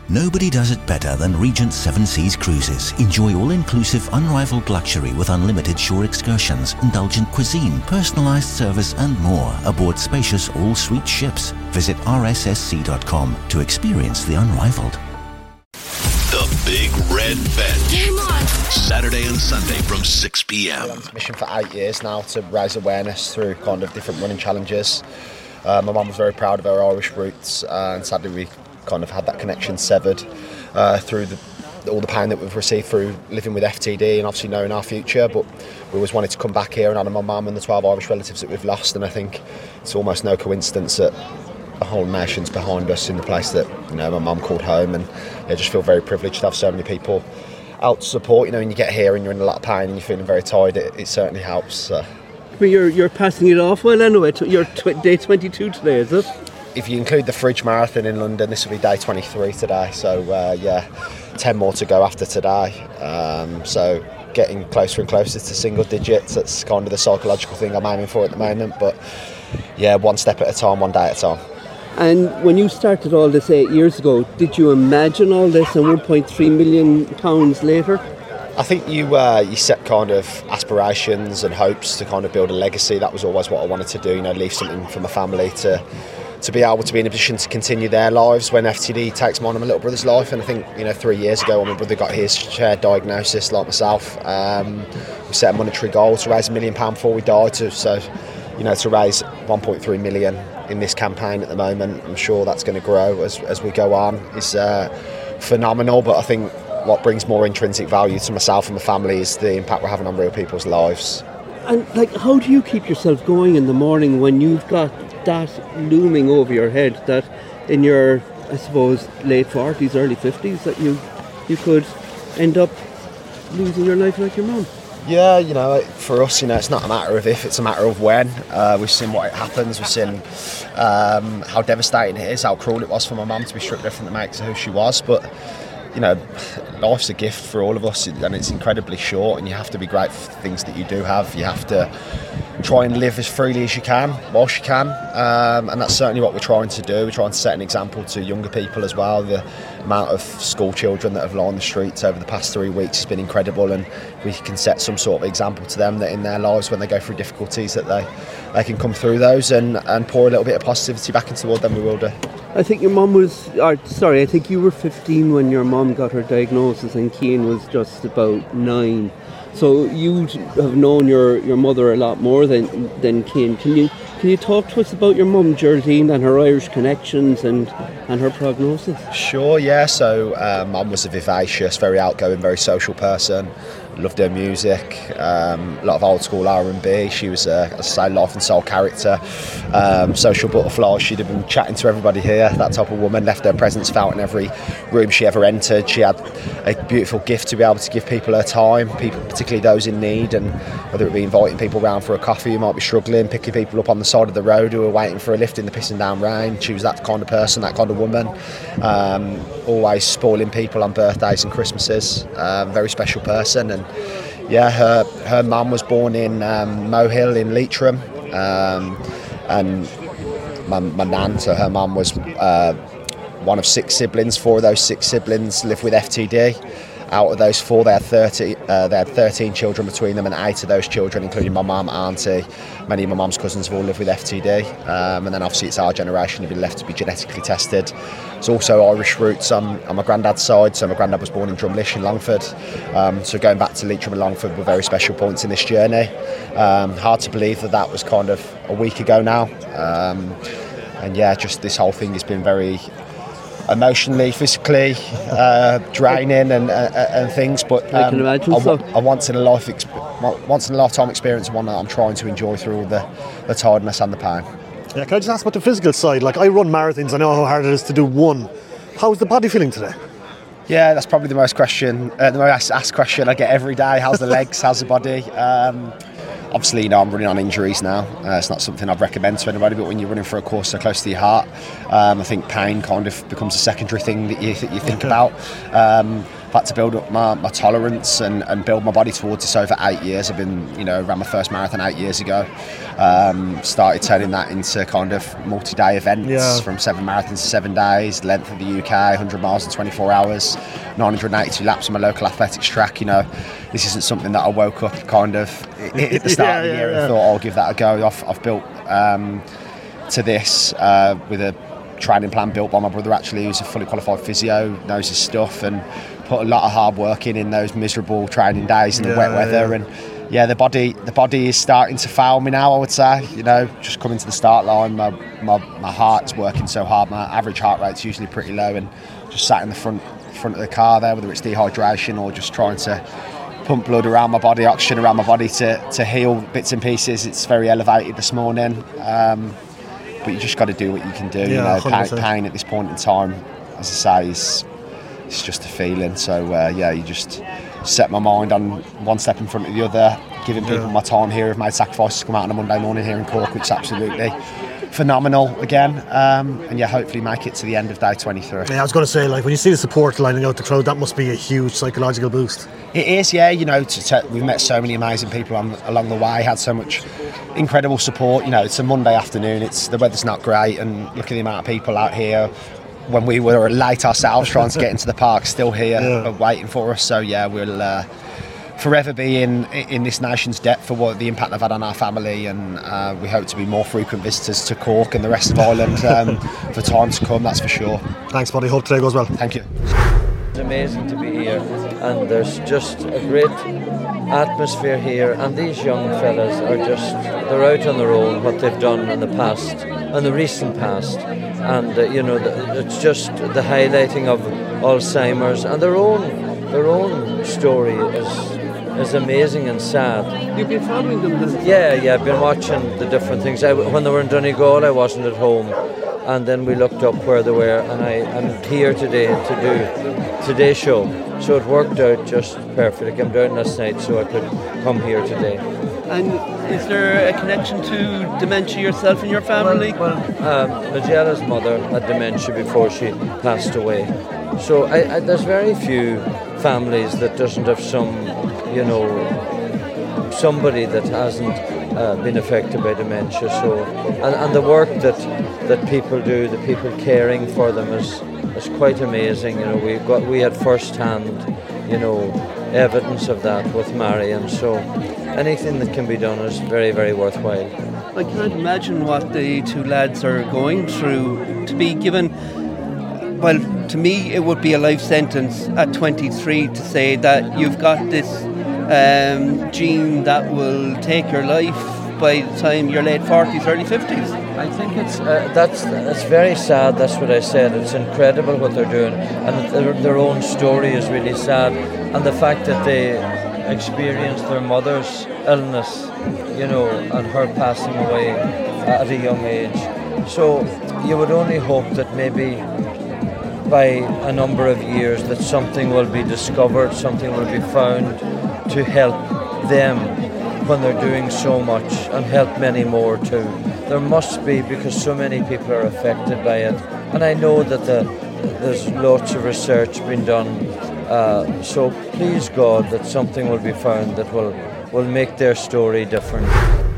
Nobody does it better than Regent Seven Seas Cruises. Enjoy all-inclusive, unrivaled luxury with unlimited shore excursions, indulgent cuisine, personalised service and more aboard spacious all-suite ships. Visit rssc.com to experience the unrivaled. The Big Red Bet. Game on! Saturday and Sunday from 6 p.m. I've been on this mission for 8 years now to raise awareness through kind of different running challenges. My mum was very proud of her Irish roots, and sadly we kind of had that connection severed through all the pain that we've received through living with FTD and obviously knowing our future. But we always wanted to come back here and honour my mum and the 12 Irish relatives that we've lost, and I think it's almost no coincidence that the whole nation's behind us in the place that, you know, my mum called home. And I just feel very privileged to have so many people out to support. You know, when you get here and you're in a lot of pain and you're feeling very tired, it certainly helps. So. But you're passing it off well anyway. You're day 22 today, is it? If you include the Fridge Marathon in London, this will be day 23 today. So, 10 more to go after today. So getting closer and closer to single digits. That's kind of the psychological thing I'm aiming for at the moment. But, yeah, one step at a time, one day at a time. And when you started all this 8 years ago, did you imagine all this and £1.3 million later? I think you set kind of aspirations and hopes to kind of build a legacy. That was always what I wanted to do, you know, leave something for my family to be able to be in a position to continue their lives when FTD takes on my little brother's life. And I think, you know, 3 years ago when my brother got his shared diagnosis like myself, we set a monetary goal to raise £1 million before we died, to raise 1.3 million in this campaign at the moment. I'm sure that's going to grow as we go on. It's phenomenal, but I think what brings more intrinsic value to myself and my family is the impact we're having on real people's lives. And how do you keep yourself going in the morning when you've got that looming over your head, that in your, I suppose, late 40s, early 50s, that you could end up losing your life like your mum? Yeah, you know, for us, you know, it's not a matter of if, it's a matter of when. We've seen what happens. We've seen how devastating it is, how cruel it was for my mum to be stripped of everything that makes her who she was. But, you know, life's a gift for all of us, and it's incredibly short, and you have to be grateful for things that you do have. You have to try and live as freely as you can, whilst you can, and that's certainly what we're trying to do. We're trying to set an example to younger people as well. The amount of school children that have lined the streets over the past 3 weeks has been incredible, and we can set some sort of example to them that in their lives, when they go through difficulties, that they can come through those and pour a little bit of positivity back into the world. Then we will do. I think your mum I think you were 15 when your mum got her diagnosis and Cian was just about 9. So you'd have known your mother a lot more than Cian. Can you talk to us about your mum, Geraldine, and her Irish connections and her prognosis? Sure, yeah. So mum was a vivacious, very outgoing, very social person. Loved her music, a lot of old school R&B. She was as I say, life and soul character, social butterfly. She'd have been chatting to everybody here, that type of woman. Left her presence felt in every room she ever entered. She had a beautiful gift to be able to give people her time, people, particularly those in need, and whether it be inviting people round for a coffee who might be struggling, picking people up on the side of the road who are waiting for a lift in the pissing down rain. She was that kind of person, that kind of woman. Always spoiling people on birthdays and Christmases. Very special person. And yeah, her mum was born in Mohill in Leitrim, and my nan, so her mum was one of 6 siblings. 4 of those 6 siblings live with FTD. Out of those 4, they had 13 children between them, and 8 of those children, including my mum, auntie, many of my mum's cousins, have all lived with FTD. And then obviously it's our generation who've been left to be genetically tested. There's also Irish roots on my granddad's side. So my granddad was born in Drumlish in Longford. So going back to Leitrim and Longford were very special points in this journey. Hard to believe that was kind of a week ago now. And yeah, just this whole thing has been very emotionally, physically draining and things, but I can imagine a once in a lifetime experience, one that I'm trying to enjoy through all the tiredness and the pain. Yeah, can I just ask about the physical side? Like, I run marathons, I know how hard it is to do one. How's the body feeling today? Yeah, that's probably the most asked question I get every day. How's the legs? How's the body? Obviously, you know, I'm running on injuries now. It's not something I'd recommend to anybody, but when you're running for a course so close to your heart, I think pain kind of becomes a secondary thing that you think about. had to build up my tolerance and build my body towards this over 8 years. I've been, ran my first marathon 8 years ago. Started turning that into kind of multi-day events from 7 marathons to 7 days, length of the UK, 100 miles in 24 hours, 982 laps on my local athletics track. This isn't something that I woke up kind of at the start of the year and thought, I'll give that a go. I've built to this with a training plan built by my brother, actually, who's a fully qualified physio, knows his stuff, and put a lot of hard work in those miserable training days in the wet weather. And the body is starting to fail me now, I would say. Just coming to the start line, my heart's working so hard. My average heart rate's usually pretty low, and just sat in the front of the car there, whether it's dehydration or just trying to pump blood around my body, oxygen around my body to heal bits and pieces. It's very elevated this morning. But you just got to do what you can do. Pain at this point in time, as I say, it's just a feeling. So you just set my mind on one step in front of the other, giving people my time here. I've made sacrifices to come out on a Monday morning here in Cork, which is absolutely phenomenal again. And hopefully make it to the end of day 23. Yeah, I was going to say, when you see the support lining out the crowd, that must be a huge psychological boost. It is, we've met so many amazing people along the way, had so much incredible support. It's a Monday afternoon, the weather's not great, and look at the amount of people out here when we were late ourselves trying to get into the park, still here waiting for us. So we'll forever be in this nation's debt for what the impact they've had on our family, and we hope to be more frequent visitors to Cork and the rest of Ireland for time to come, that's for sure. Thanks, buddy. Hope today goes well. Thank you. It's amazing to be here, and there's just a great atmosphere here, and these young fellas they're out on their own, what they've done in the past, in the recent past, and it's just the highlighting of Alzheimer's, and their own story is amazing and sad. You've been following them? Yeah, I've been watching the different things. When they were in Donegal, I wasn't at home, and then we looked up where they were, and I'm here today to do today's show. So it worked out just perfect. I came down last night so I could come here today. And is there a connection to dementia yourself and your family? Well, Majella's mother had dementia before she passed away. So there's very few families that doesn't have somebody that hasn't been affected by dementia. So, and the work that people do, the people caring for them is quite amazing. We had first-hand, evidence of that with Marion. So anything that can be done is very, very worthwhile. I can't imagine what the two lads are going through. To be given, well, to me it would be a life sentence at 23 to say that you've got this gene that will take your life by the time you're late 40s, early 50s. I think that's very sad. That's what I said. It's incredible what they're doing, and their own story is really sad. And the fact that they experienced their mother's illness, and her passing away at a young age. So you would only hope that maybe by a number of years that something will be discovered, something will be found to help them when they're doing so much, and help many more too. There must be, because so many people are affected by it, and I know that there's lots of research being done, so please God that something will be found that will make their story different.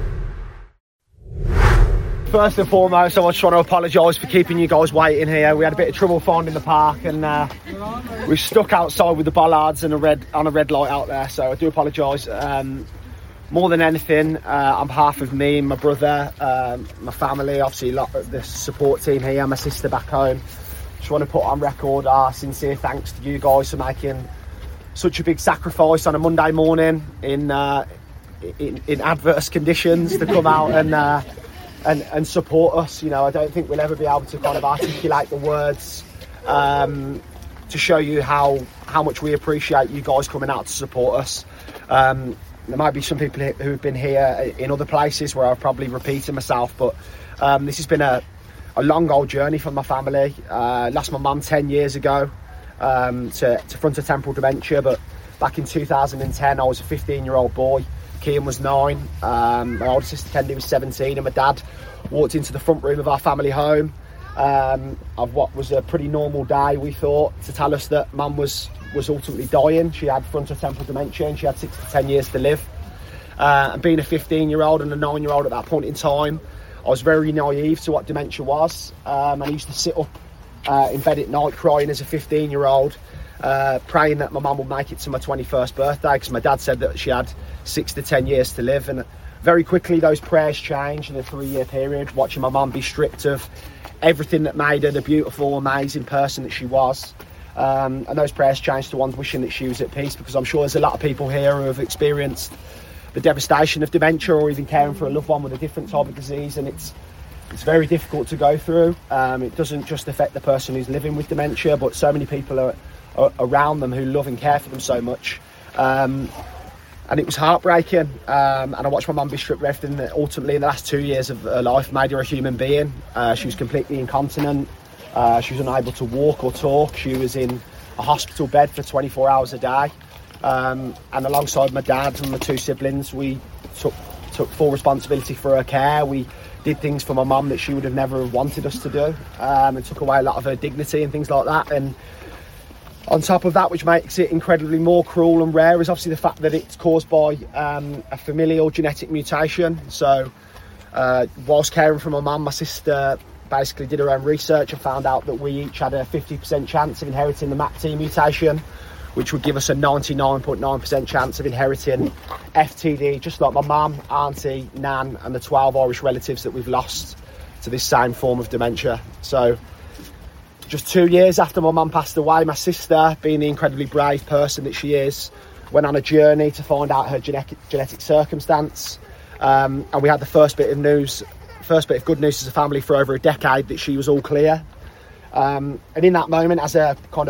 First and foremost, I just want to apologise for keeping you guys waiting here. We had a bit of trouble finding the park, and we're stuck outside with the bollards and a red light out there, so I do apologise. More than anything, on behalf of me and my brother, my family, obviously the support team here, my sister back home, just want to put on record our sincere thanks to you guys for making such a big sacrifice on a Monday morning in adverse conditions to come out and support us. I don't think we'll ever be able to kind of articulate the words to show you how much we appreciate you guys coming out to support us. There might be some people who have been here in other places where I've probably repeated myself, but this has been a long old journey for my family. Lost my mum 10 years ago to frontotemporal dementia, but back in 2010 I was a 15-year-old boy. Cian was 9, my older sister Kendi was 17, and my dad walked into the front room of our family home of what was a pretty normal day, we thought, to tell us that Mum was ultimately dying. She had frontotemporal dementia and she had 6 to 10 years to live. And being a 15-year-old and a 9-year-old at that point in time, I was very naive to what dementia was. I used to sit up in bed at night crying as a 15-year-old, praying that my mum would make it to my 21st birthday, because my dad said that she had 6 to 10 years to live. And very quickly those prayers changed in a 3-year period, watching my mum be stripped of everything that made her the beautiful, amazing person that she was. And those prayers changed to ones wishing that she was at peace, because I'm sure there's a lot of people here who have experienced the devastation of dementia, or even caring for a loved one with a different type of disease, and it's very difficult to go through. It doesn't just affect the person who's living with dementia, but so many people are around them who love and care for them so much. And it was heartbreaking. And I watched my mum be stripped of everything that ultimately in the last 2 years of her life made her a human being. She was completely incontinent. She was unable to walk or talk. She was in a hospital bed for 24 hours a day. And alongside my dad and my 2 siblings, we took full responsibility for her care. We did things for my mum that she would have never wanted us to do, and took away a lot of her dignity and things like that. And on top of that, which makes it incredibly more cruel and rare, is obviously the fact that it's caused by a familial genetic mutation. So whilst caring for my mum, my sister basically did her own research and found out that we each had a 50% chance of inheriting the MAPT mutation, which would give us a 99.9% chance of inheriting FTD, just like my mum, auntie, nan, and the 12 Irish relatives that we've lost to this same form of dementia. So just 2 years after my mum passed away, my sister, being the incredibly brave person that she is, went on a journey to find out her genetic circumstance. And we had the first bit of good news as a family for over a decade, that she was all clear. And in that moment, as a kind of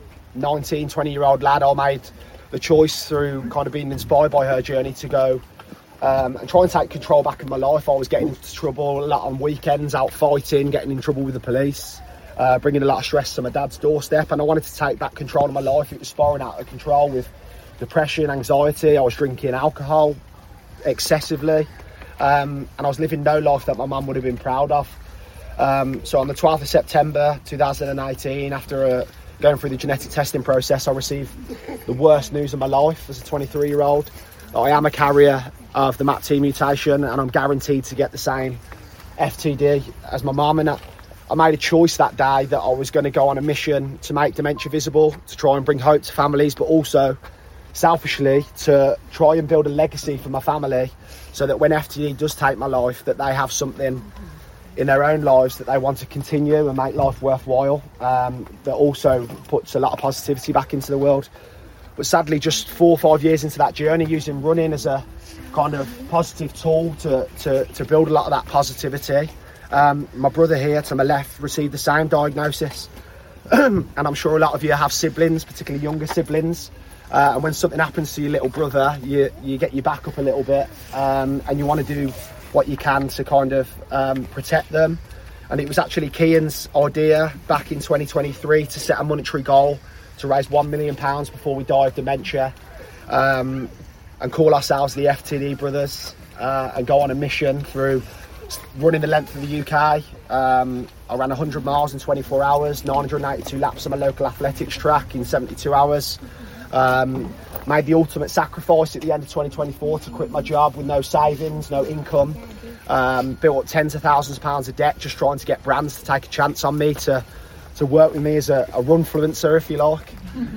19, 20-year-old lad, I made the choice, through kind of being inspired by her journey, to go and try and take control back of my life. I was getting into trouble a lot on weekends, out fighting, getting in trouble with the police, bringing a lot of stress to my dad's doorstep, and I wanted to take back control of my life. It was spiraling out of control with depression, anxiety. I was drinking alcohol excessively, and I was living no life that my mum would have been proud of. So on the 12th of September 2018, after going through the genetic testing process, I received the worst news of my life as a 23-year-old. I am a carrier of the MAPT mutation, and I'm guaranteed to get the same FTD as my mum. And I made a choice that day that I was going to go on a mission to make dementia visible, to try and bring hope to families, but also selfishly to try and build a legacy for my family, so that when FTD does take my life, that they have something in their own lives that they want to continue and make life worthwhile, that also puts a lot of positivity back into the world. But sadly, just 4 or 5 years into that journey, using running as a kind of positive tool to build a lot of that positivity, my brother here to my left received the same diagnosis. And I'm sure a lot of you have siblings, particularly younger siblings, and when something happens to your little brother, you get your back up a little bit, and you want to do what you can to kind of protect them. And it was actually Cian's idea back in 2023 to set a monetary goal to raise £1 million before we die of dementia, and call ourselves the FTD Brothers, and go on a mission through running the length of the UK. I ran 100 miles in 24 hours, 982 laps on a local athletics track in 72 hours. Made the ultimate sacrifice at the end of 2024 to quit my job with no savings, no income. Built up tens of thousands of pounds of debt just trying to get brands to take a chance on me, to work with me as a runfluencer, if you like.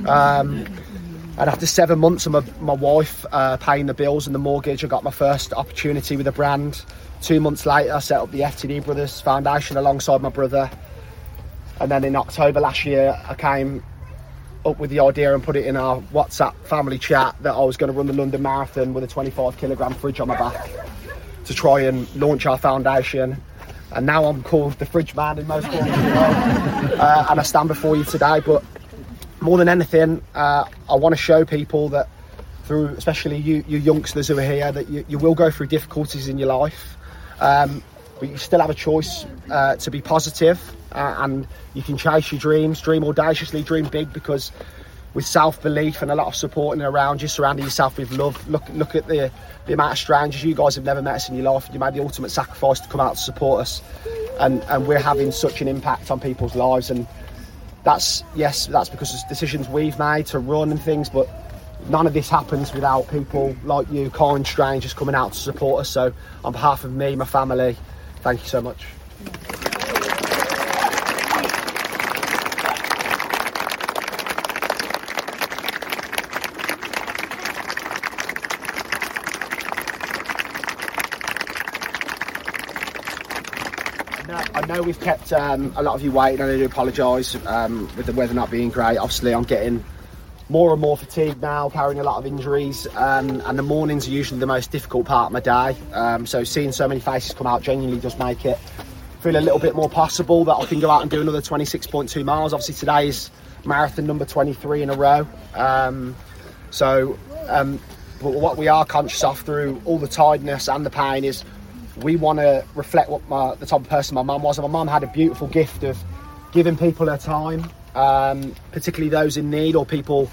And after 7 months of my wife paying the bills and the mortgage, I got my first opportunity with a brand. 2 months later, I set up the FTD Brothers Foundation alongside my brother. And then in October last year, I came up with the idea and put it in our WhatsApp family chat that I was going to run the London Marathon with a 25-kilogram fridge on my back to try and launch our foundation. And now I'm called the Fridge Man in most corners of the world, and I stand before you today. But more than anything, I want to show people that, through especially you youngsters who are here, that you will go through difficulties in your life, but you still have a choice to be positive, and you can chase your dreams, dream audaciously, dream big, because with self-belief and a lot of support and around you, surrounding yourself with love. Look at the amount of strangers you guys have never met us in your life. You made the ultimate sacrifice to come out to support us, and we're having such an impact on people's lives. And that's because of decisions we've made to run and things, but none of this happens without people like you, kind strangers, coming out to support us. So on behalf of me, my family, thank you so much. I know we've kept a lot of you waiting, and I do apologise with the weather not being great. Obviously, I'm getting more and more fatigued now, carrying a lot of injuries, and the mornings are usually the most difficult part of my day. So seeing so many faces come out genuinely does make it feel a little bit more possible that I can go out and do another 26.2 miles. Obviously, today is marathon number 23 in a row. But what we are conscious of through all the tiredness and the pain is we want to reflect what the type of person my mum was. And my mum had a beautiful gift of giving people her time, particularly those in need, or people,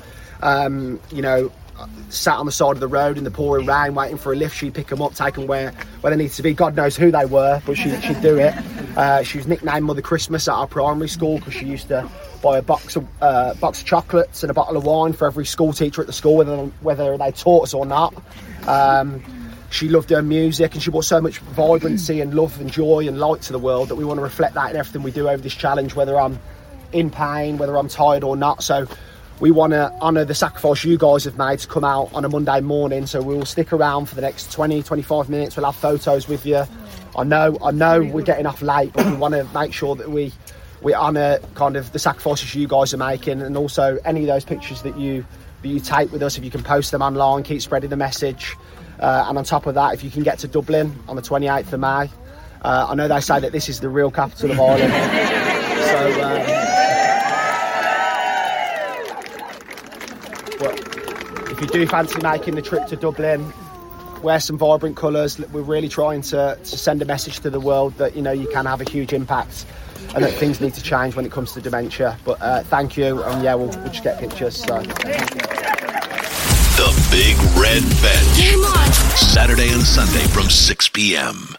sat on the side of the road in the pouring rain waiting for a lift. She'd pick them up, take them where they needed to be. God knows who they were, but she'd do it. She was nicknamed Mother Christmas at our primary school because she used to buy a box of chocolates and a bottle of wine for every school teacher at the school, whether they taught us or not. She loved her music, and she brought so much vibrancy and love and joy and light to the world that we want to reflect that in everything we do over this challenge, whether I'm in pain, whether I'm tired or not. So we want to honour the sacrifice you guys have made to come out on a Monday morning. So we will stick around for the next 20-25 minutes. We'll have photos with you. I know we're getting off late, but we want to make sure that we honour kind of the sacrifices you guys are making, and also any of those pictures that you take with us, if you can post them online, keep spreading the message. And on top of that, if you can get to Dublin on the 28th of May, I know they say that this is the real capital of Ireland. But if you do fancy making the trip to Dublin, wear some vibrant colours. We're really trying to send a message to the world that you can have a huge impact, and that things need to change when it comes to dementia. But thank you, and we'll just get pictures. So. The Big Red Bench. Saturday and Sunday from 6 p.m.